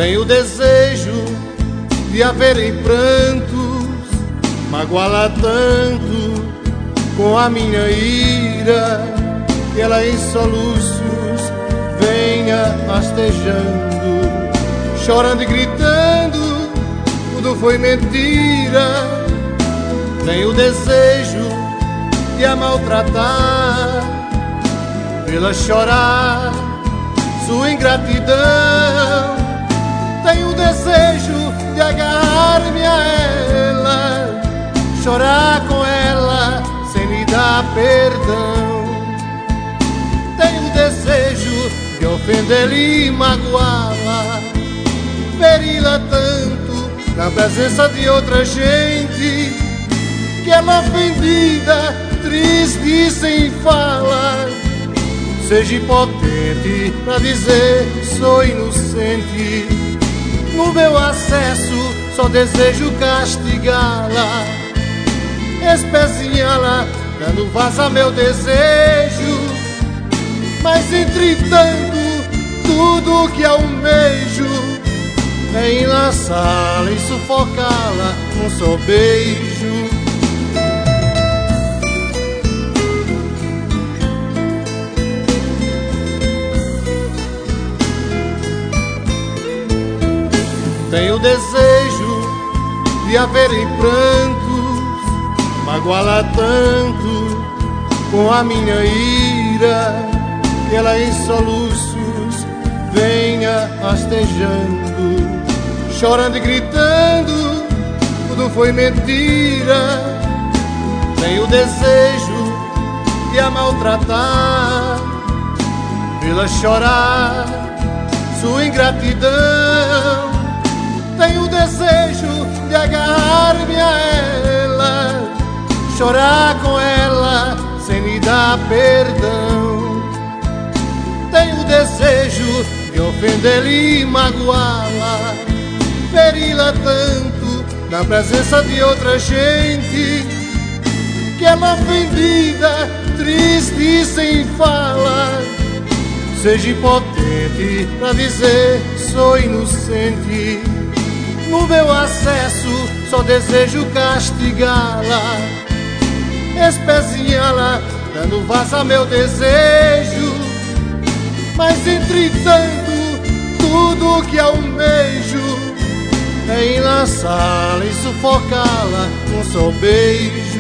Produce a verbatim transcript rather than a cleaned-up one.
Tenho o desejo de haver em prantos, magoá-la tanto com a minha ira, que ela em soluços venha rastejando, chorando e gritando, tudo foi mentira. Tenho o desejo de a maltratar, vê-la chorar sua ingratidão. Tenho o desejo de agarrar-me a ela, chorar com ela sem lhe dar perdão. Tenho o desejo de ofendê-la e magoá-la, feri-la tanto na presença de outra gente, que ela ofendida, triste e sem fala, seja impotente pra dizer sou inocente. No meu acesso só desejo castigá-la, espezinhá-la, dando voz a meu desejo. Mas entretanto, tudo que almejo é enlaçá-la e sufocá-la com só beijo. Tenho o desejo de haver em prantos, magoá-la tanto com a minha ira, que ela em soluços venha rastejando, chorando e gritando, tudo foi mentira. Tenho o desejo de a maltratar, vê-la chorar sua ingratidão. Tenho o desejo de agarrar-me a ela, chorar com ela sem lhe dar perdão. Tenho o desejo de ofendê-la e magoá-la, feri-la tanto na presença de outra gente, que ela ofendida, triste e sem fala, seja impotente pra dizer sou inocente. No meu acesso só desejo castigá-la, espezinhá-la, dando voz a meu desejo. Mas entretanto, tudo que almejo é enlaçá-la e sufocá-la com só beijo.